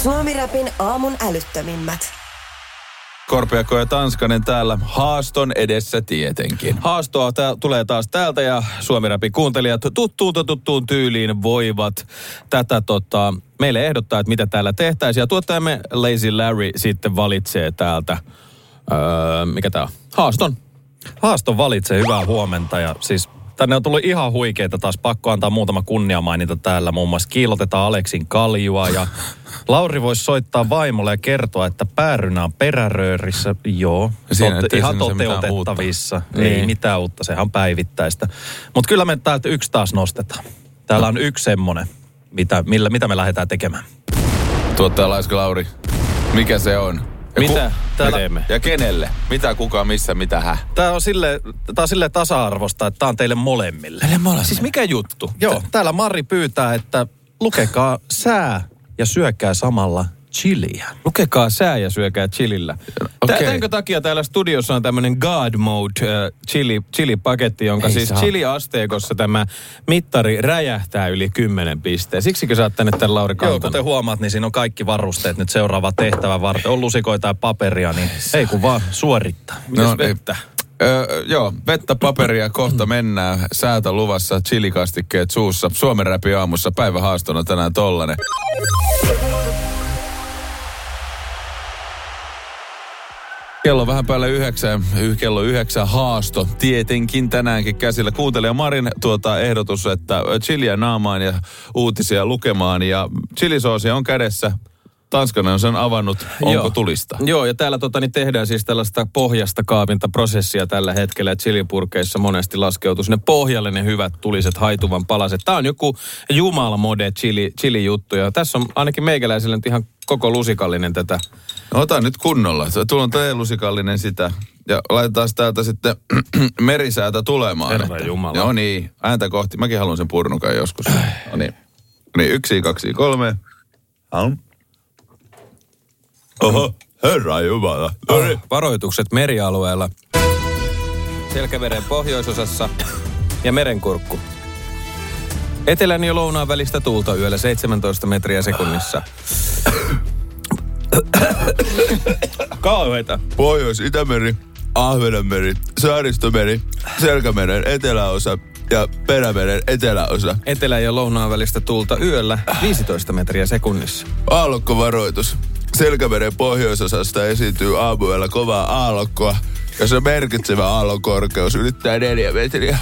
Suomi-räpin aamun älyttömimmät. Korpiakko ja Tanskanen täällä haaston edessä tietenkin. Haastoa tulee taas täältä ja Suomi-räpin kuuntelijat tuttuun tyyliin voivat tätä meille ehdottaa, että mitä täällä tehtäisiin. Ja tuottajamme Lazy Larry sitten valitsee täältä, mikä tää on? Haaston valitsee, hyvää huomenta ja siis tänne on tullut ihan huikeita taas, pakko antaa muutama kunniamaininta täällä. Muun muassa kiilotetaan Aleksin kaljua ja Lauri voisi soittaa vaimolle ja kertoa, että päärynä on peräröörissä. Joo, ihan toteutettavissa. Ei mitään uutta, sehän on päivittäistä. Mutta kyllä me täältä yksi taas nostetaan. Täällä on yksi semmonen, mitä me lähdetään tekemään. Tuottaja Laiska Lauri, mikä se on? Mitä me teemme? Ja kenelle? Mitä, kuka, missä, mitä, Tää on silleen tasa-arvosta, että tää on teille molemmille. Siis mikä juttu? Joo, täällä Mari pyytää, että lukekaa sää ja syökää samalla chiliä. Lukekaa sää ja syökää chilillä. Okay. Tämänkö takia täällä studiossa on tämmönen God Mode chili-paketti, jonka siis chili-asteikossa tämä mittari räjähtää yli 10 pisteen. Siksikö sä oot tänne tämän Lauri kantanut? Joo, kuten huomaat, niin siinä on kaikki varusteet nyt seuraava tehtävä varten. On lusikoita ja paperia, niin ei kun vaan suorittaa. Mites vettä? Joo, vettä, paperia, kohta mennään. Säätä luvassa, chilikastikkeet suussa. Suomen räpi aamussa, päivähaastona tänään tollanen. Kello on vähän päälle 9, kello 9 haasto. Tietenkin tänäänkin käsillä. Kuuntelija Marin ehdotus, että chiliä naamaan ja uutisia lukemaan. Ja chilisoosia on kädessä. Tanskanen on sen avannut. Onko tulista? Joo, ja täällä tehdään siis tällaista pohjasta kaavintaprosessia tällä hetkellä. Chilipurkeissa monesti laskeutuu sinne pohjalle ne hyvät tuliset haituvan palaset. Tää on joku jumalmode chili-juttu. Ja tässä on ainakin meikäläiselle nyt ihan koko lusikallinen tätä. No, ota nyt kunnolla. Tuolla on tää lusikallinen sitä. Ja laitetaan täältä sitten merisäätä tulemaan. Herra Jumala. No niin, ääntä kohti. Mäkin haluan sen purnukan joskus. No niin. 1, 2, 3. Oho, Herra Jumala. Varoitukset merialueella. Selkämeren pohjoisosassa ja merenkurkku. Etelän ja lounaan välistä tuulta yöllä 17 metriä sekunnissa. Kauheita. Pohjois-Itämeri, Ahvenanmeri, Saaristomeri, Selkämeren eteläosa ja Perämeren eteläosa. Etelän ja lounaan välistä tuulta yöllä 15 metriä sekunnissa. Aallokkovaroitus. Selkämeren pohjoisosasta esiintyy aamuyöllä kovaa aallokkoa, jossa merkitsevä aallon korkeus ylittää 4 metriä.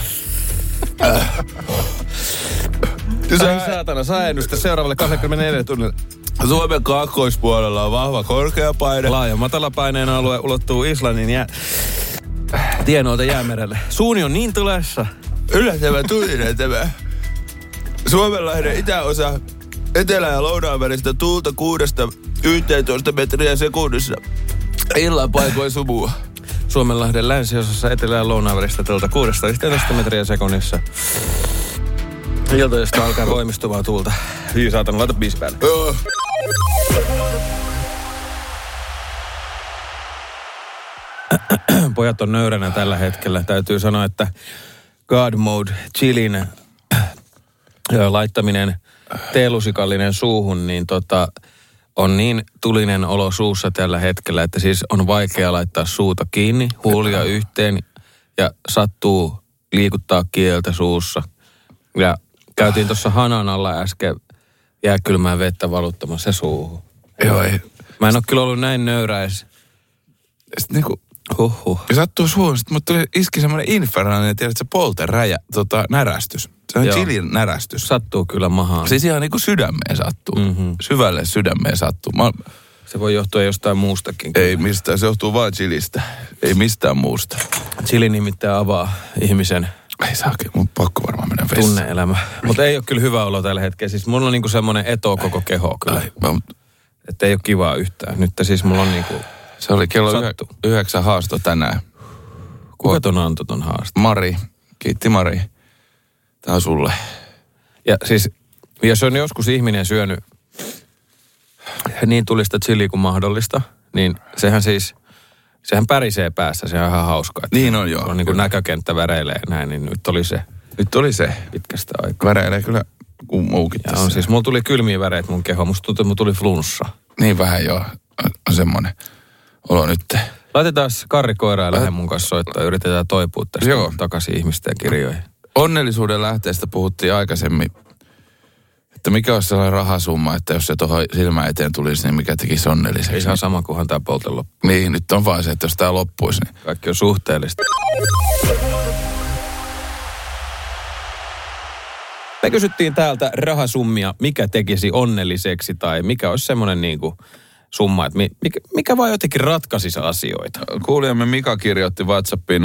Ai saatana, sääennystä seuraavalle 24 tunnille. Suomen kaakkoispuolella on vahva korkeapaine. Laaja matalapaineen alue ulottuu Islannin ja tienoilta jäämerelle. Suuni on niin tulessa. Yllättävän tulinen tämä. Suomenlahden itäosa etelä- ja lounaan välistä tuulta 6-11 metriä sekunnissa. Illan paikoin sumua. Suomenlahden länsiosassa etelä- ja lounaan välistä tuulta 6-11 metriä sekunnissa. Iltoista alkaa voimistuvaa tuulta. Hyi saatana, laita biisi päälle. Pojat on nöyränä tällä hetkellä. Täytyy sanoa, että God Mode chilin laittaminen teelusikallinen suuhun, niin on niin tulinen olo suussa tällä hetkellä, että siis on vaikea laittaa suuta kiinni, huulia yhteen ja sattuu liikuttaa kieltä suussa. Ja käytiin tuossa hanan alla äsken jääkylmää vettä valuttamassa suuhun. Joo, ei. Mä en ole kyllä ollut näin nöyräis. Sitten niinku ja sattuu suuhun, sitten mut iski semmoinen infernaalinen, tiedätkö, polteräjä, närästys. Se on chilin närästys. Sattuu kyllä mahaan. Siis ihan niinku sydämeen sattuu. Mm-hmm. Syvälle sydämeen sattuu. Se voi johtua jostain muustakin. Ei kyllä. Mistään, se johtuu vaan chilistä. Ei mistään muusta. Chili nimittäin avaa ihmisen. Ei saakin, mun pakko varmaan mennä vessaan. Tunne-elämä. Mutta ei ole kyllä hyvä olo tällä hetkellä. Siis mulla on niinku semmoinen koko keho kyllä. Että ei ole kivaa yhtään. Nyt siis mulla on niinku... Se oli kello 9 haasto tänään. Kuka ton antoi ton haaston? Mari. Kiitti Mari. Tää on sulle. Ja siis, jos on joskus ihminen syönyt niin tulista chiliä kuin mahdollista, niin sehän pärisee päässä. Se on ihan hauskaa. Niin on joo. On niin kuin näkökenttä väreilee näin, niin nyt oli se. Nyt oli se. Pitkästä aikaa. Väreilee kyllä kuin muukin tässä. On siis, mulla tuli kylmiä väreitä mun kehoon. Musta tuli flunssa. Niin vähän jo on semmoinen olo nyt. Laitetaan Karri Koira ja lähde mun kanssa soittaa. Yritetään toipua tästä takaisin ihmisten kirjoihin. Onnellisuuden lähteestä puhuttiin aikaisemmin, että mikä olisi sellainen rahasumma, että jos se tuohon silmään eteen tulisi, niin mikä tekisi onnelliseksi. Ihan sama, kunhan tämä polte loppuu. Niin, nyt on vaan se, että jos tämä loppuisi, niin kaikki on suhteellista. Me kysyttiin täältä rahasummia, mikä tekisi onnelliseksi tai mikä olisi semmoinen niinku summa, että mikä vaan jotenkin ratkaisisi asioita. Kuulijamme Mika kirjoitti WhatsAppiin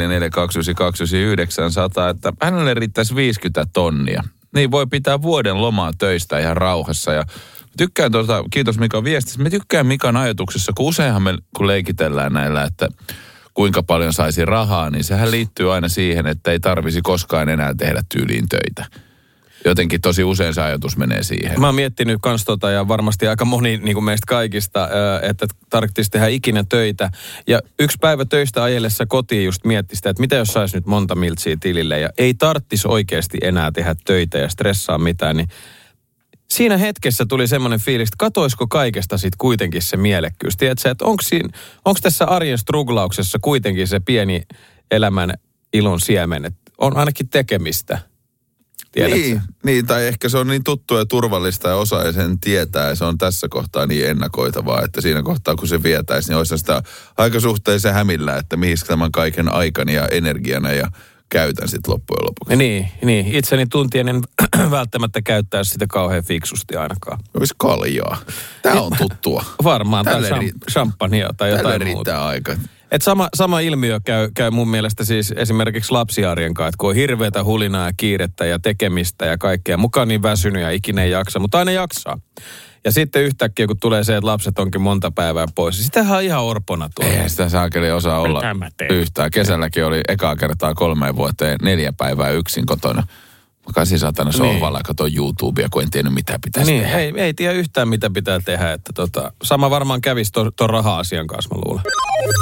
04429900, että hänelle riittäisi 50 tonnia. Niin voi pitää vuoden lomaa töistä ihan rauhassa. Ja tykkään kiitos Mikan viestistä. Me tykkään Mikan ajatuksessa, kun useinhan me kun leikitellään näillä, että kuinka paljon saisi rahaa, niin sehän liittyy aina siihen, että ei tarvisi koskaan enää tehdä tyyliin töitä. Jotenkin tosi usein se ajatus menee siihen. Mä oon miettinyt kans ja varmasti aika moni niin kuin meistä kaikista, että tarvitsisi tehdä ikinä töitä. Ja yksi päivä töistä ajellessa kotiin just mietti sitä, että mitä jos saisi nyt monta miltsiä tilille ja ei tarvitsisi oikeasti enää tehdä töitä ja stressaa mitään, niin siinä hetkessä tuli semmoinen fiilis, että katoisiko kaikesta sit kuitenkin se mielekkyys. Tiedätkö, että onko tässä arjen struglauksessa kuitenkin se pieni elämän ilon siemen, että on ainakin tekemistä. Niin, tai ehkä se on niin tuttu ja turvallista ja osaa sen tietää ja se on tässä kohtaa niin ennakoitavaa, että siinä kohtaa kun se vietäisi, niin olisi sitä aika suhteellisen hämillä, että mihin tämän kaiken aikani ja energiana ja käytän sitten loppujen lopuksi. Niin. Itseni tuntien en välttämättä käyttää sitä kauhean fiksusti ainakaan. Olisi kaljaa. Tämä on tuttua. Varmaan, tai champagnea tai jotain muuta. Tälle riittää aika. Et sama ilmiö käy mun mielestä siis esimerkiksi lapsiarjen kanssa, että kun on hirveätä hulinaa ja kiirettä ja tekemistä ja kaikkea. Mukaan niin väsynyt ja ikinä ei jaksa, mutta aina jaksaa. Ja sitten yhtäkkiä, kun tulee se, että lapset onkin monta päivää pois, niin sitähän on ihan orpona tuolla. Ei sitä saakeli osaa olla yhtään. Kesälläkin oli ekaa kertaa 3 vuoteen 4 päivää yksin kotona. Makasin satana sohvalla ja katsoin YouTubea, kun en tiennyt mitä pitäisi tehdä. Ei tiedä yhtään mitä pitää tehdä. Että sama varmaan kävisi ton raha-asian kanssa, mä luulen.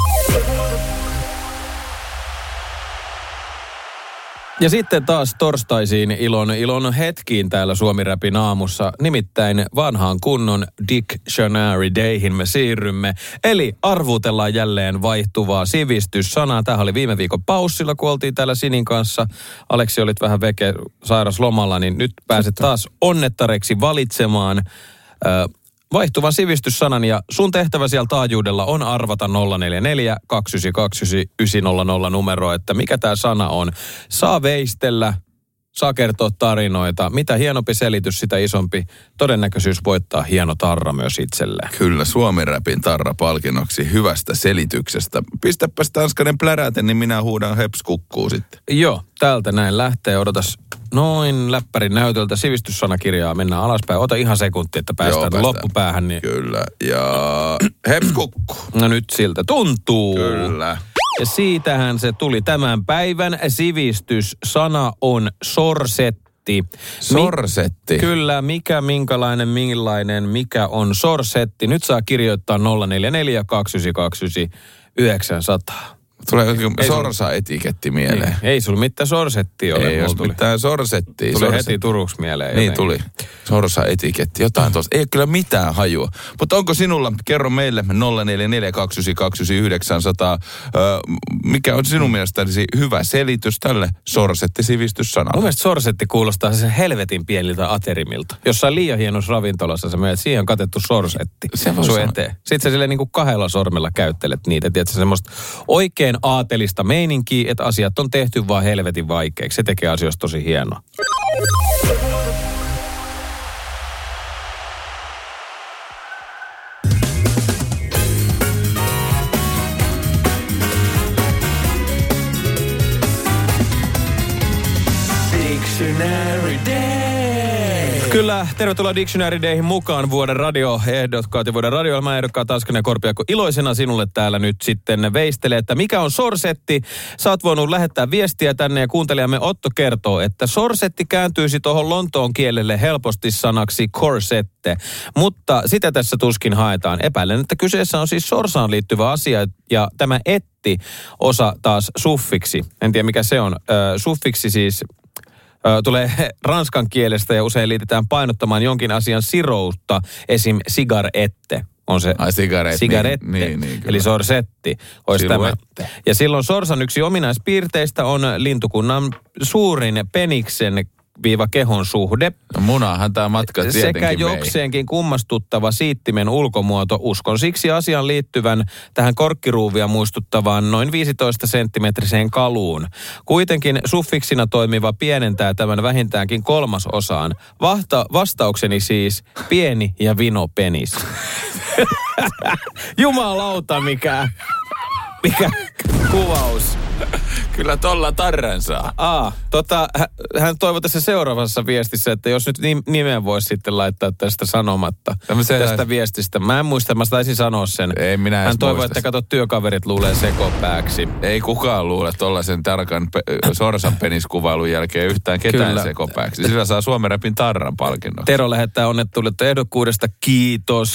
Ja sitten taas torstaisiin ilon hetkiin täällä Suomi-räpin aamussa. Nimittäin vanhaan kunnon Dictionary Dayhin me siirrymme. Eli arvuutellaan jälleen vaihtuvaa sivistyssanaa. Tämähän oli viime viikon paussilla, kun oltiin täällä Sinin kanssa. Aleksi olit vähän sairaslomalla, niin nyt pääset taas onnettareksi valitsemaan vaihtuvan sivistyssanan, ja sun tehtävä siellä taajuudella on arvata 044 299 900 numero, että mikä tämä sana on. Saa veistellä, saa kertoa tarinoita. Mitä hienompi selitys, sitä isompi todennäköisyys voittaa hieno tarra myös itselleen. Kyllä, Suomi-räpin tarra palkinnoksi hyvästä selityksestä. Pistäpäs Tanskanen pläräten, niin minä huudan heps kukkuu sitten. Joo, täältä näin lähtee. Odotas noin läppärin näytöltä sivistyssanakirjaa. Mennään alaspäin. Ota ihan sekunti, että päästään loppupäähän. Niin... Kyllä, ja heps kukkuu. No nyt siltä tuntuu. Kyllä. Ja siitähän se tuli. Tämän päivän sivistyssana on sorsetti. Sorsetti? Kyllä, minkälainen, millainen, mikä on sorsetti. Nyt saa kirjoittaa 044 299 900. Tulee jokin sorsa-etiketti mieleen. Niin, ei sulla mitään sorsettia ole. Ei jos mitään sorsettia. Tuli heti Turuksi mieleen. Niin tuli. Sorsa-etiketti. Jotain tuossa. Ei ole kyllä mitään hajua. Mutta onko sinulla, kerro meille 044 mikä on sinun mielestäsi hyvä selitys tälle sorsettisivistyssanalle? Mun mielestä sorsetti kuulostaa sen helvetin pieniltä aterimilta. Jossain liian hienossa ravintolassa sä menet, siihen on katettu sorsetti sun eteen. Sitten sä silleen niin kuin 2 sormella käyttelet niitä. Tiedätkö, semmoista oikein aatelista meininkiä, että asiat on tehty vaan helvetin vaikeiksi. Se tekee asioista tosi hienoa. Dictionary Day. Kyllä, tervetuloa Dictionary Dayhin mukaan vuoden radioehdokkaat ja vuoden radioilmaehdokkaat Tanskanen ja Korpiakko. Iloisena sinulle täällä nyt sitten veistelee, että mikä on sorsetti. Sä oot voinut lähettää viestiä tänne ja kuuntelijamme Otto kertoo, että sorsetti kääntyisi tuohon Lontoon kielelle helposti sanaksi corsette. Mutta sitä tässä tuskin haetaan. Epäilen, että kyseessä on siis sorsaan liittyvä asia ja tämä etti osa taas suffiksi. En tiedä mikä se on. Suffiksi siis... tulee ranskan kielestä ja usein liitetään painottamaan jonkin asian siroutta, esim. Cigarette. On se sigarette, niin, eli sorsetti olisi tämä. Ja silloin sorsan yksi ominaispiirteistä on lintukunnan suurin peniksen kehon suhde. No munahan tämä matka tietenkin sekä jokseenkin kummastuttava siittimen ulkomuoto. Uskon siksi asian liittyvän tähän korkkiruuvia muistuttavaan noin 15-senttimetriseen kaluun. Kuitenkin suffiksina toimiva pienentää tämän vähintäänkin 3/3. Vastaukseni siis pieni ja vino penis. Jumalauta, mikä kuvaus. Kyllä tolla tarran saa. Hän toivoi tässä seuraavassa viestissä, että jos nyt nimen voisi sitten laittaa tästä sanomatta. Tästä viestistä. Mä en muista, mä taisin sanoa sen. Ei minä Hän toivoi, että kato, työkaverit luulee sekopääksi. Ei kukaan luule tollaisen tarkan sorsan peniskuvailun jälkeen yhtään ketään sekopääksi. Sillä saa Suomen Rapin tarran palkinnon. Tero lähettää onnettuudet ehdokkuudesta. Kiitos.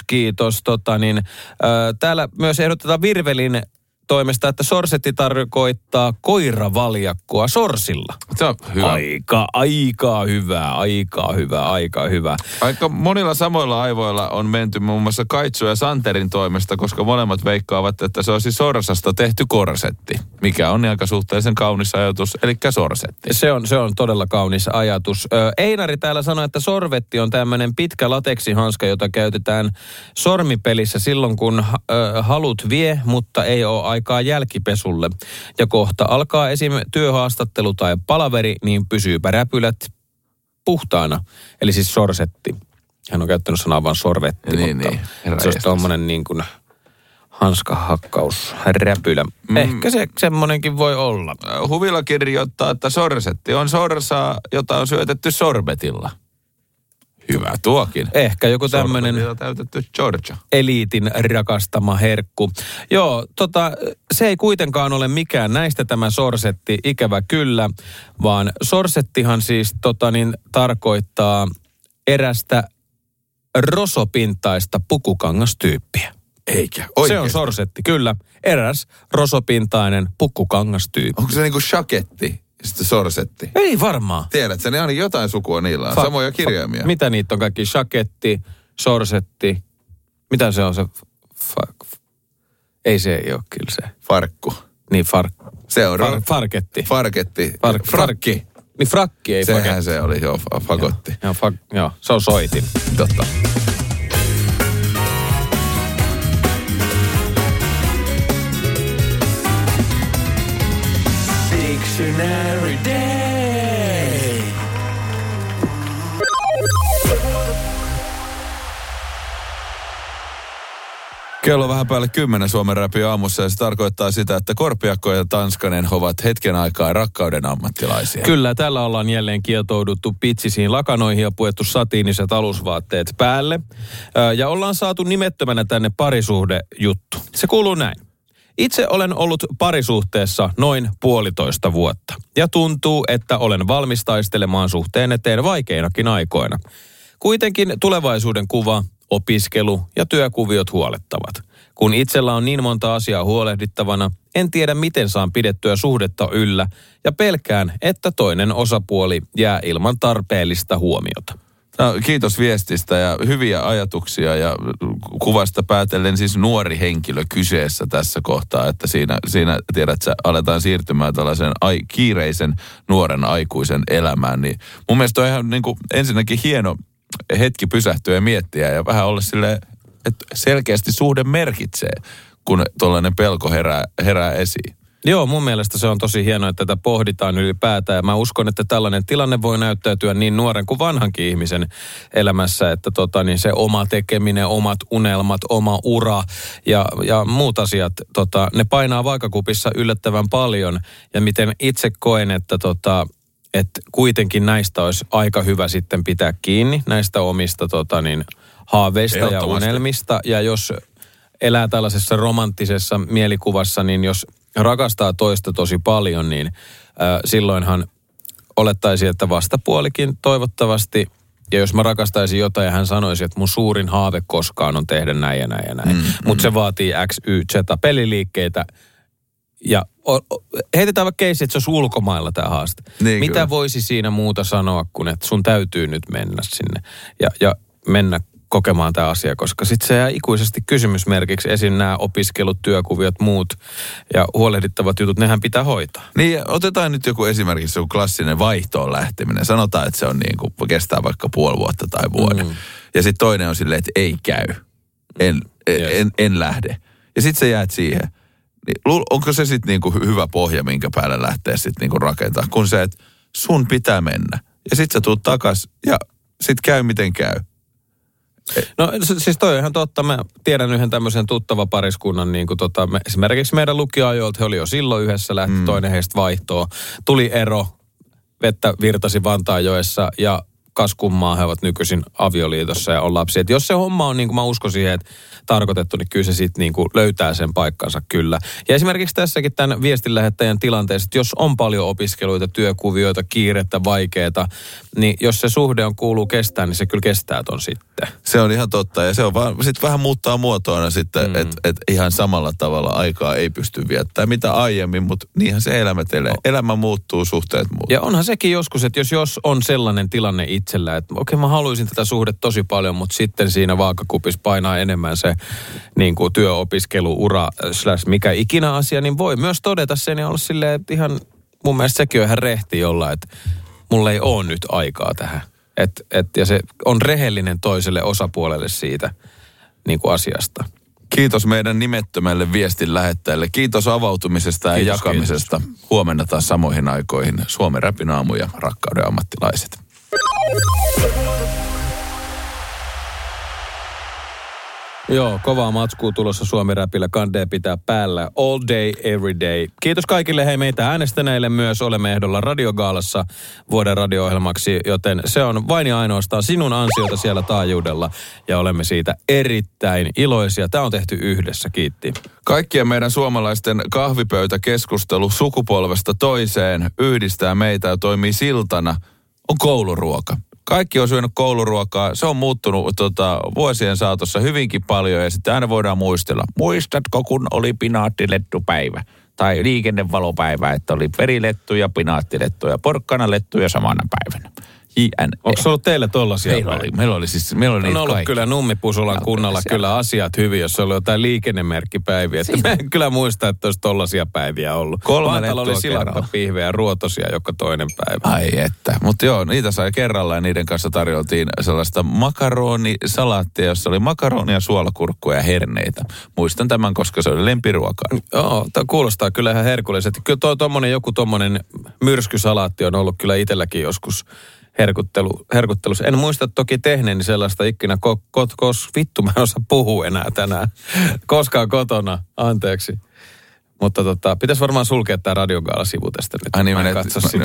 Täällä myös ehdotetaan Virvelin toimesta, että sorsetti tarkoittaa koiravaljakkoa sorsilla. Se on hyvä. Aika hyvä. Aika monilla samoilla aivoilla on menty muun muassa Kaitsu ja Santerin toimesta, koska molemmat veikkaavat, että se olisi sorsasta tehty korsetti, mikä on aika suhteellisen kaunis ajatus, eli sorsetti. Se on todella kaunis ajatus. Einari täällä sanoi, että sorvetti on tämmöinen pitkä lateksihanska, jota käytetään sormipelissä silloin, kun halut vie, mutta ei ole aikaa jälkipesulle. Ja kohta alkaa esim. Työhaastattelu tai palaveri, niin pysyypä räpylät puhtaana. Eli siis sorsetti. Hän on käyttänyt sanaa vaan sorvetti, mutta se olisi tommonen niin kuin hanskahakkausräpylä. Ehkä se semmonenkin voi olla. Huvila kirjoittaa, että sorsetti on sorsaa, jota on syötetty sorbetilla. Hyvä tuokin. Ehkä joku tämmöinen täytetty Georgia. Eliitin rakastama herkku. Joo, se ei kuitenkaan ole mikään näistä tämä sorsetti, ikävä kyllä, vaan sorsettihan siis tarkoittaa erästä rosopintaista pukukangastyyppiä. Eikä, oikein. Se on sorsetti, kyllä. Eräs rosopintainen pukkukangastyyppi. Onko se niinku shaketti? Sitten sorsetti. Ei varmaan. Tiedätkö, ne on jotain sukua niillä on. Samoja kirjaimia. Mitä niitä on kaikki? Shaketti, sorsetti. Mitä se on se? Ei se ei ole kyllä se. Farkku. Niin se on farketti. Farketti. Frakki. Niin frakki ei faketti. Sehän se oli, joo, fagotti. Joo, se on soitin. Totta. Dictionary Day. Kello vähän päälle 10 Suomen Rapin aamussa ja se tarkoittaa sitä, että Korpiakko ja Tanskanen ovat hetken aikaa rakkauden ammattilaisia. Kyllä, tällä ollaan jälleen kietouduttu pitsisiin lakanoihin ja puettu satiiniset alusvaatteet päälle. Ja ollaan saatu nimettömänä tänne parisuhdejuttu. Se kuuluu näin. Itse olen ollut parisuhteessa noin 1,5 vuotta. Ja tuntuu, että olen valmis taistelemaan suhteen eteen vaikeinakin aikoina. Kuitenkin tulevaisuuden kuva, opiskelu ja työkuviot huolettavat. Kun itsellä on niin monta asiaa huolehdittavana, en tiedä miten saan pidettyä suhdetta yllä ja pelkään, että toinen osapuoli jää ilman tarpeellista huomiota. No, kiitos viestistä ja hyviä ajatuksia ja kuvasta päätellen siis nuori henkilö kyseessä tässä kohtaa, että siinä tiedät sä, aletaan siirtymään tällaisen kiireisen nuoren aikuisen elämään, niin mun mielestä on ihan niin kuin ensinnäkin hieno hetki pysähtyä ja miettiä ja vähän olla silleen, että selkeästi suhde merkitsee, kun tuollainen pelko herää esiin. Joo, mun mielestä se on tosi hienoa, että tätä pohditaan ylipäätään. Ja mä uskon, että tällainen tilanne voi näyttäytyä niin nuoren kuin vanhankin ihmisen elämässä, että niin se oma tekeminen, omat unelmat, oma ura ja muut asiat, ne painaa vaakakupissa yllättävän paljon. Ja miten itse koen, että kuitenkin näistä olisi aika hyvä sitten pitää kiinni, näistä omista haaveista ja unelmista. Ja jos elää tällaisessa romanttisessa mielikuvassa, niin jos rakastaa toista tosi paljon, niin silloinhan olettaisiin, että vastapuolikin toivottavasti, ja jos mä rakastaisin jotain ja hän sanoisi, että mun suurin haave koskaan on tehdä näin ja näin ja näin, mutta se vaatii X, Y, Z peliliikkeitä, ja heitetään vaikka keissi, että se olisi ulkomailla tämä haaste. Niin, mitä kyllä. voisi siinä muuta sanoa, kun että sun täytyy nyt mennä sinne ja mennä kokemaan tämä asia, koska sitten se jää ikuisesti kysymysmerkiksi esiin nämä opiskelut, työkuviot, muut ja huolehdittavat jutut, nehän pitää hoitaa. Niin, otetaan nyt joku esimerkiksi joku klassinen vaihtoon lähteminen. Sanotaan, että se on niin kuin, kestää vaikka puoli vuotta tai vuoden. Ja sitten toinen on silleen, että ei käy. En lähde. Ja sitten sä jäät siihen. Niin, onko se sitten niinku hyvä pohja, minkä päälle lähtee sitten niinku rakentaa? Kun se, että sun pitää mennä. Ja sitten sä tuut takas ja sitten käy miten käy. No siis toi on ihan totta. Mä tiedän yhden tämmöisen tuttava pariskunnan, niin kuin esimerkiksi meidän lukioajoilta, he oli jo silloin yhdessä, lähti toinen heistä vaihtoon. Tuli ero, vettä virtasi Vantaanjoessa ja kas kummaa he ovat nykyisin avioliitossa ja on lapsia. Et jos se homma on, niin kuin mä uskon siihen, että tarkoitettu, niin kyllä se sitten niin kuin löytää sen paikkansa kyllä. Ja esimerkiksi tässäkin tämän viestin lähettäjän tilanteessa, että jos on paljon opiskeluita, työkuvioita, kiirettä, vaikeeta, niin jos se suhde on kuuluu kestää, niin se kyllä kestää ton sitten. Se on ihan totta. Ja se on vaan, sitten vähän muuttaa muotoina sitten, että ihan samalla tavalla aikaa ei pysty viettämään mitä aiemmin, mutta niinhän se elämä telee. Elämä muuttuu, suhteet muuttuu. Ja onhan sekin joskus, että jos on sellainen tilanne itsellä, että okei, mä haluaisin tätä suhdetta tosi paljon, mutta sitten siinä vaakakupissa painaa enemmän se niin kuin työopiskelu, ura, mikä ikinä asia, niin voi myös todeta sen ja olla silleen, että ihan mun mielestä sekin on ihan rehti jollain, että mulla ei ole nyt aikaa tähän. Ja se on rehellinen toiselle osapuolelle siitä niin kuin asiasta. Kiitos meidän nimettömälle viestin lähettäjälle. Kiitos avautumisesta ja jakamisesta. Kiitos. Huomenna taas samoihin aikoihin Suomen Räpin aamu ja rakkauden ammattilaiset. Joo, kovaa matskua tulossa Suomi-räpillä. Kandee pitää päällä all day, every day. Kiitos kaikille meitä äänestäneille myös. Olemme ehdolla Radiogaalassa vuoden radio-ohjelmaksi, joten se on vain ja ainoastaan sinun ansiota siellä taajuudella. Ja olemme siitä erittäin iloisia. Tämä on tehty yhdessä, kiitti. Kaikkien meidän suomalaisten kahvipöytäkeskustelu sukupolvesta toiseen yhdistää meitä ja toimii siltana on kouluruoka. Kaikki on syönyt kouluruokaa. Se on muuttunut vuosien saatossa hyvinkin paljon ja sitten aina voidaan muistella. Muistatko, kun oli pinaattilettupäivä? Tai liikennevalopäivä, että oli verilettuja, pinaattilettuja, porkkanalettuja samana päivänä. JNE. Onko se ollut teille tollaisia? Meillä oli niitä ollut kaikki. kyllä Nummipusulan kunnalla kyllä asiat hyvin, jos oli jotain liikennemerkkipäiviä. Että mä en kyllä muista, että olisi tollaisia päiviä ollut. 3 Vaatalla oli lettua silakkapihvejä ja ruotosia joka toinen päivä. Ai että. Mutta joo, niitä sai kerralla ja niiden kanssa tarjoltiin sellaista makaronisalaattia, jossa oli makaronia, suolakurkkuja ja herneitä. Muistan tämän, koska se oli lempiruokaa. Joo, tämä kuulostaa kyllä ihan herkulliselta. Kyllä joku tommonen myrskysalaatti on ollut kyllä itselläkin joskus herkuttelussa. En muista toki tehneeni sellaista ikinä, vittu mä en osaa puhua enää tänään. Koskaan kotona, anteeksi. Mutta pitäisi varmaan sulkea tämä Radiogaala-sivu tästä nyt. Ai niin, menee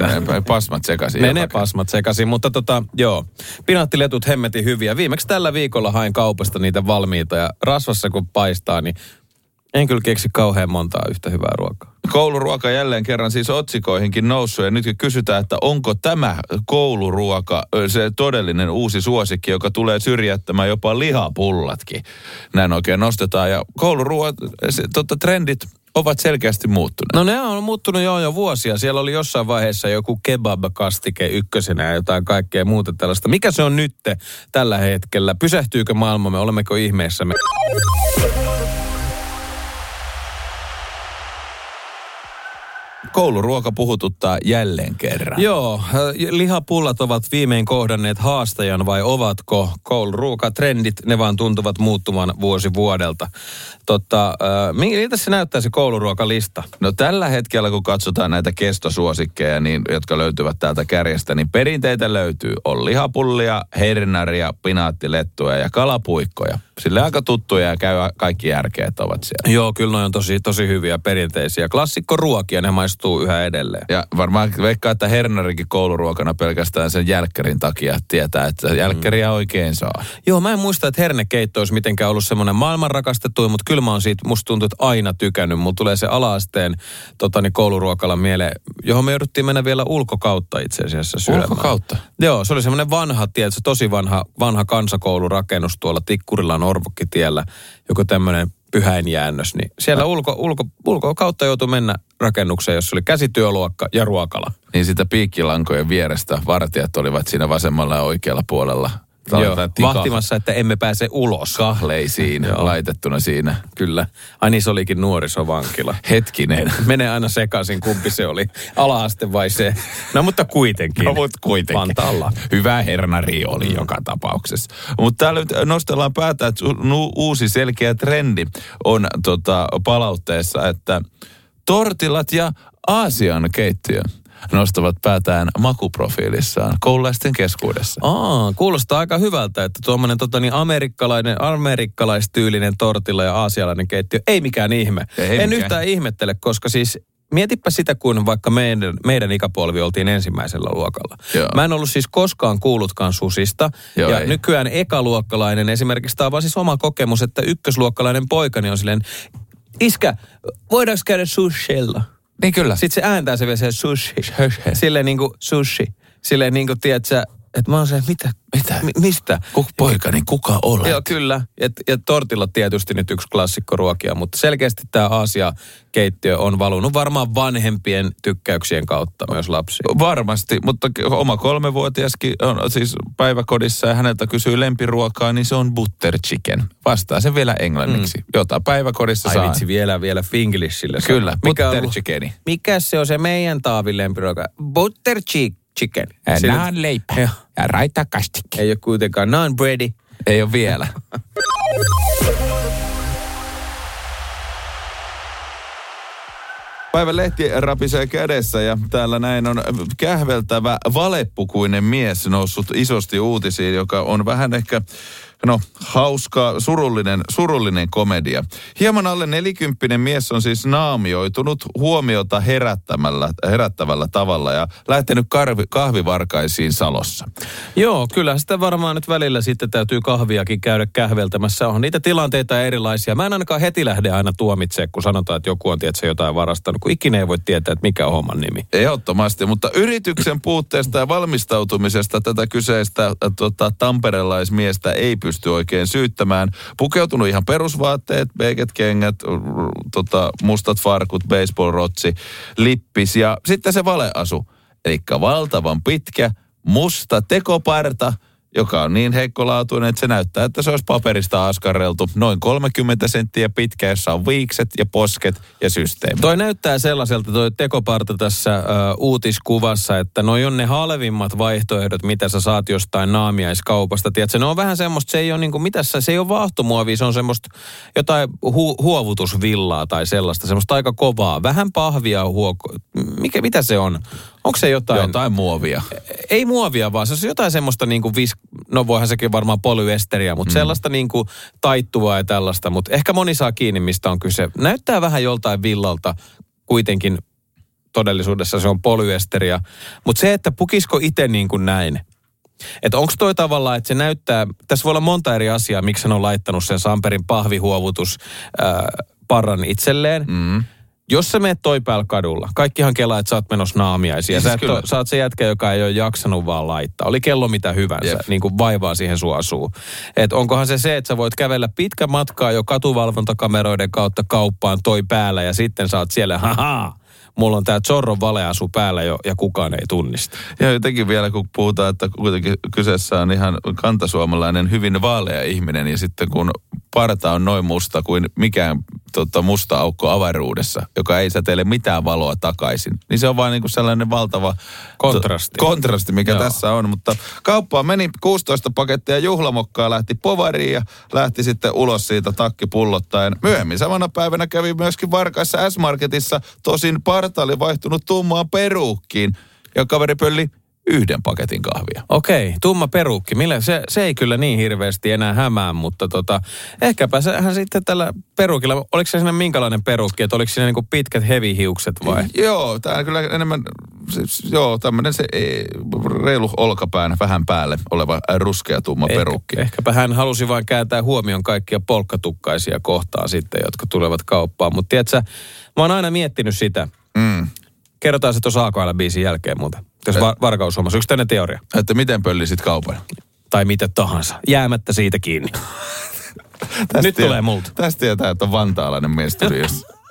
pasmat sekaisin. Menee pasmat sekaisin, mutta joo. Pinaattiletut hemmetin hyviä. Viimeksi tällä viikolla hain kaupasta niitä valmiita ja rasvassa kun paistaa, niin en kyllä keksi kauhean montaa yhtä hyvää ruokaa. Kouluruoka jälleen kerran siis otsikoihinkin noussut ja nyt kysytään, että onko tämä kouluruoka se todellinen uusi suosikki, joka tulee syrjäyttämään jopa lihapullatkin. Näin oikein nostetaan ja kouluruoat, trendit ovat selkeästi muuttuneet. No ne on muuttunut jo vuosia. Siellä oli jossain vaiheessa joku kebab-kastike ykkösenä ja jotain kaikkea muuta tällaista. Mikä se on nyt tällä hetkellä? Pysähtyykö maailmamme? Olemmeko ihmeessämme? Kouluruoka puhututtaa jälleen kerran. Joo, lihapullat ovat viimein kohdanneet haastajan vai ovatko? Kouluruokatrendit, ne vaan tuntuvat muuttuvan vuosi vuodelta. Miltä se näyttää se kouluruokalista? No tällä hetkellä, kun katsotaan näitä kestosuosikkeja, niin, jotka löytyvät täältä kärjestä, niin perinteitä löytyy. On lihapullia, hernaria, pinaattilettuja ja kalapuikkoja. Sille aika tuttuja ja kaikki järkeet ovat siellä. Joo, kyllä ne on tosi hyviä perinteisiä. Klassikkoruokia, ne maistuu yhä edelleen. Ja varmaan veikkaa, että hernarikin kouluruokana pelkästään sen jälkkärin takia tietää, että jälkkäriä oikein saa. Joo, mä en muista, että hernekeitto olisi mitenkään ollut semmoinen maailman rakastettu, mutta kyllä mä oon siitä, musta tuntuu, että aina tykännyt. Mulla tulee se ala-asteen kouluruokalan mieleen, johon me jouduttiin mennä vielä ulkokautta itse asiassa syömään. Ulkokautta? Joo, se oli semmoinen vanha, tiedätkö, tosi vanha kansakoulurakennus tuolla Tikkurilan Orvokkitiellä. Joku tämmöinen pyhäinjäännös, niin siellä ulko kautta joutui mennä rakennukseen, jossa oli käsityöluokka ja ruokala. Niin sitä piikkilankojen vierestä vartijat olivat siinä vasemmalla ja oikealla puolella. Joo, vahtimassa, että emme pääse ulos. Kahleisiin laitettuna siinä. Kyllä. Ai niin, se olikin nuorisovankila. Hetkinen. Menee aina sekaisin, kumpi se oli. Ala-aste vai se? No mutta kuitenkin. Vantaalla. Hyvä hernari oli joka tapauksessa. Mutta täällä nyt nostellaan päätä, että uusi selkeä trendi on palautteessa, että tortillat ja Aasian keittiö nostavat päätään makuprofiilissaan koululaisten keskuudessa. Kuulostaa aika hyvältä, että tuommoinen amerikkalaistyylinen tortilla ja aasialainen keittiö, ei mikään ihme. En yhtään ihmettele, koska siis mietipä sitä, kun vaikka meidän ikäpolvi oltiin ensimmäisellä luokalla. Joo. Mä en ollut siis koskaan kuullutkaan susista. Joo, ja ei. nykyään ekaluokkalainen, esimerkiksi tämä on vaan siis oma kokemus, että ykkösluokkalainen poikani on silleen, iskä, voidaanko käydä sushilla? Niin kyllä. Sitten se ääntää se vielä se sushi. Silleen niinku sushi. Silleen niinku, tiedätkö, että mä oon se, mitä? Mistä? Poikani, kuka olet? Joo, kyllä. Ja tortilla tietysti nyt yksi klassikkoruokia, mutta selkeästi tämä Aasia-keittiö on valunut varmaan vanhempien tykkäyksien kautta myös lapsiin. Varmasti, mutta oma 3-vuotiaskin on siis päiväkodissa ja häneltä kysyy lempiruokaa, niin se on butter chicken. Vastaa se vielä englanniksi, jota päiväkodissa saa. Ai vitsi, vielä finglishille. Kyllä, butter chickeni. Mikä se on se meidän Taavin lempiruoka? Butter chicken. Naan leipä ja raita kastikki. Ei ole kuitenkaan naan breadi. Ei ole vielä. Päivän lehti rapisee kädessä ja täällä näin on kähveltävä valepukuinen mies noussut isosti uutisiin, joka on vähän ehkä hauska, surullinen komedia. Hieman alle 40 mies on siis naamioitunut huomiota herättävällä tavalla ja lähtenyt kahvivarkaisiin Salossa. Joo, kyllä sitä varmaan nyt välillä sitten täytyy kahviakin käydä kähveltämässä. On niitä tilanteita erilaisia. Mä en ainakaan heti lähde aina tuomitsemaan, kun sanotaan, että joku on tietysti jotain varastanut, kun ikinä ei voi tietää, että mikä on homman nimi. Ehdottomasti, mutta yrityksen puutteesta ja valmistautumisesta tätä kyseistä tamperelaismiestä ei pysty oikein syyttämään. Pukeutunut ihan perusvaatteet, beget-kengät, mustat farkut, baseball-rotsi, lippis ja sitten se valeasu. Elikkä valtavan pitkä, musta tekoparta, joka on niin heikkolaatuinen, että se näyttää, että se olisi paperista askarreltu. Noin 30 senttiä pitkä, jossa on viikset ja posket ja systeemi. Toi näyttää sellaiselta toi tekoparta tässä uutiskuvassa, että noi on ne halvimmat vaihtoehdot, mitä sä saat jostain naamiaiskaupasta. Tiedätkö, ne on vähän semmoista, se ei ole niinku, se ei ole vaahtomuovia, se on semmoista jotain huovutusvillaa tai sellaista, semmoista aika kovaa. Vähän pahvia mitä se on? Onko se jotain muovia? Ei muovia, vaan se on jotain semmoista niinku voihan sekin varmaan polyesteriä, mutta sellaista niinku taittuvaa ja tällaista. Mutta ehkä moni saa kiinni, mistä on kyse. Näyttää vähän joltain villalta, kuitenkin todellisuudessa se on polyesteriä. Mutta se, että pukisko itse niin kuin näin. Että onko toi tavallaan, että se näyttää, tässä voi olla monta eri asiaa, miksi hän on laittanut sen Samperin pahvihuovutus parran itselleen. Jos sä meet toi päällä kadulla, kaikkihan kelaa, että sä oot menossa naamiaisia. Sä oot se jätkä, joka ei ole jaksanut vaan laittaa. Oli kello mitä hyvänsä, niin kuin vaivaa siihen sua asuu. Että onkohan se, että sä voit kävellä pitkä matkaa jo katuvalvontakameroiden kautta kauppaan toi päällä ja sitten sä oot siellä, mulla on tää Zorron valeasu päällä jo ja kukaan ei tunnista. Ja jotenkin vielä kun puhutaan, että kuitenkin kyseessä on ihan kantasuomalainen hyvin vaalea ihminen ja sitten kun parta on noin musta kuin mikään musta aukko avaruudessa, joka ei säteile mitään valoa takaisin, niin se on vaan niin kuin sellainen valtava kontrasti, mikä tässä on. Mutta kauppaan meni 16 pakettia juhlamokkaa, lähti povariin ja lähti sitten ulos siitä takkipullottaen. Myöhemmin samana päivänä kävi myöskin Varkaissa S-Marketissa, tosin parta oli vaihtunut tummaan peruukkiin ja kaveri pölli 1 paketin kahvia. Okei, tumma peruukki. Se ei kyllä niin hirveästi enää hämää, mutta ehkäpä sehän sitten tällä peruukilla, oliko se siinä minkälainen peruukki, että oliko siinä niinku pitkät hevihiukset vai? Joo, tämä on kyllä enemmän, tämmöinen se reilu olkapään vähän päälle oleva ruskea tumma peruukki. Ehkäpä hän halusi vain kääntää huomion kaikkia polkkatukkaisia kohtaan sitten, jotka tulevat kauppaan. Mutta tiedätkö, mä oon aina miettinyt sitä. Kerrotaan se tuossa AKL-biisin jälkeen muuten. Tässä varkaushommassa. Yksi tänne teoria. Että miten pöllisit kaupan? Tai mitä tahansa. Jäämättä siitä kiinni. Nyt tulee multa. Tästä tietää, että on vantaalainen mestari.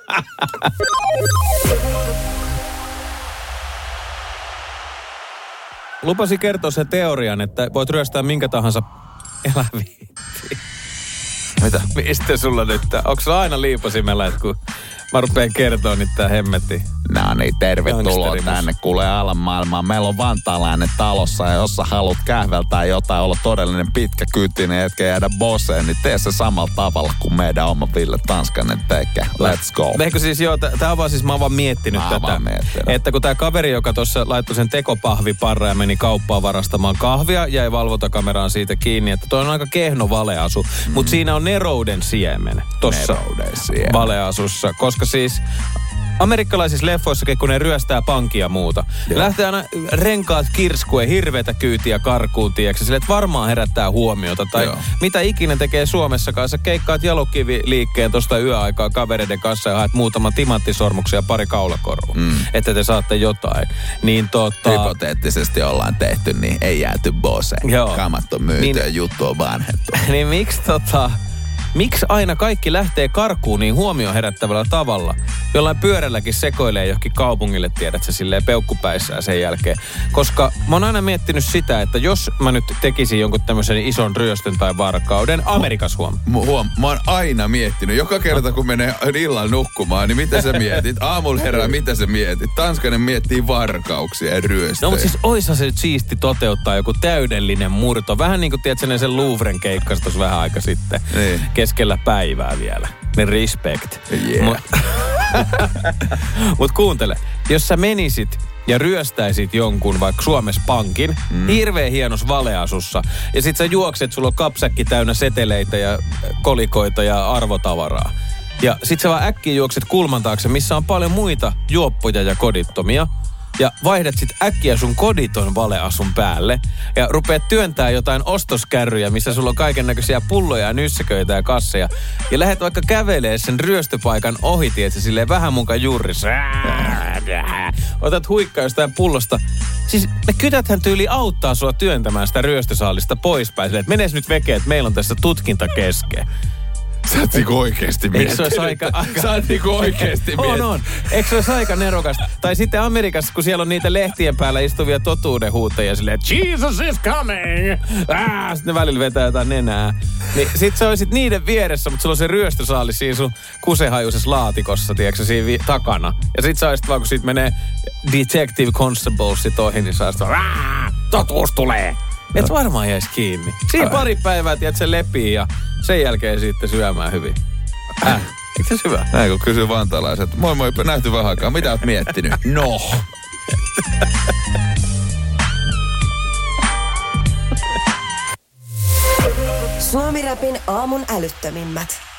Lupasi kertoa sen teorian, että voit ryöstää minkä tahansa eläviä. Mitä? Mistä sulla nyt? Onko sulla aina liipasimella, kun mä rupean kertoa niitä tää hemmetti? No niin, tervetuloa Gangsterimus. tänne kuule alan maailmaan. Meillä on vantaalainen talossa ja jos sä haluat kähveltää jotain, olla todellinen pitkäkytinen, etkä jäädä bosseen, niin tee se samalla tavalla kuin meidän oma Ville Tanskanen tekee. Let's go. Eikö siis joo, tää on vaan siis, mä oon vaan miettinyt tätä. Että kun tää kaveri, joka tuossa laittoi sen tekopahviparra ja meni kauppaan varastamaan kahvia, jäi valvontakameraan siitä kiinni, että toi on aika kehno valeasu. Mutta siinä on nerouden siemen tossa valeasussa, koska siis amerikkalaisissa leffoissakin, kun ne ryöstää pankkia ja muuta. Lähtee aina renkaat kirskuen, hirveätä kyytiä karkuun, tiedätkö? Sille, että varmaan herättää huomiota. Tai mitä ikinä tekee Suomessakaan. Sä keikkaat jalokiviliikkeen tuosta yöaikaa kavereiden kanssa ja haet muutaman timanttisormuksen ja pari kaulakorua. Että te saatte jotain. Niin hypoteettisesti ollaan tehty, niin ei jääty bosseen. Joo. Kamat on myyty ja juttu on vanhettu. Niin miksi aina kaikki lähtee karkuun niin huomioon herättävällä tavalla? Jollain pyörälläkin sekoilee johonkin kaupungille, tiedätkö, silleen peukkupäissään sen jälkeen. Koska mä oon aina miettinyt sitä, että jos mä nyt tekisin jonkun tämmöisen ison ryöstön tai varkauden, Amerikas Mä oon aina miettinyt, joka kerta kun menee illalla nukkumaan, niin mitä sä mietit? Aamulla herää, mitä sä mietit? Tanskanen miettii varkauksia ja ryöstöjä. No mutta siis oishan se nyt siisti toteuttaa joku täydellinen murto. Vähän niin kuin tiedätkö, sen Louvren keikkas tuossa vähän aika sitten. Niin. Keskellä päivää vielä. Niin respect. Yeah. Mut kuuntele, jos sä menisit ja ryöstäisit jonkun vaikka Suomessa pankin, hirveän hienos valeasussa, ja sit sä juokset, sulla on kapsäkki täynnä seteleitä ja kolikoita ja arvotavaraa. Ja sit sä vaan äkkiä juokset kulman taakse, missä on paljon muita juoppoja ja kodittomia, ja vaihdat sit äkkiä sun koditon valeasun päälle ja rupeat työntää jotain ostoskärryjä, missä sulla on kaiken näköisiä pulloja ja nyssäköitä ja kasseja. Ja lähdet vaikka kävelee sen ryöstöpaikan ohi, tietsä, silleen vähän munkaan juurissa. Otat huikkaa jostain pullosta. Siis ne kytäthän tyyli auttaa sua työntämään sitä ryöstösaalista poispäin. Silleen, että menes nyt veke, että meillä on tässä tutkinta kesken. Sä oot niinku oikeesti miettinyt. Eikö se olisi aika... Sä oot niinku oikeesti miettinyt. On. Eikö se olisi aika nerokasta? Tai sitten Amerikassa, kun siellä on niitä lehtien päällä istuvia totuudenhuutajia silleen, Jesus is coming! Sitten ne välillä vetää jotain nenää. Niin sit sä olisit niiden vieressä, mutta sulla on se ryöstösaali siinä sun kusehajuisessa laatikossa, tiedätkö, siinä takana. Ja sit sä olisit vaan, kun siitä menee Detective Constables ohi, niin sä olisit vaan, totuus tulee! Et varmaan jäisi kiinni. Siinä pari päivää, tiedät, se lepii ja sen jälkeen sitten syömään hyvin. Eikö se hyvä? Näin kun kysyy vantaalaiset. Moi, nähty vähän aikaa. Mitä oot miettinyt? No. Suomi Rapin aamun älyttömimmät.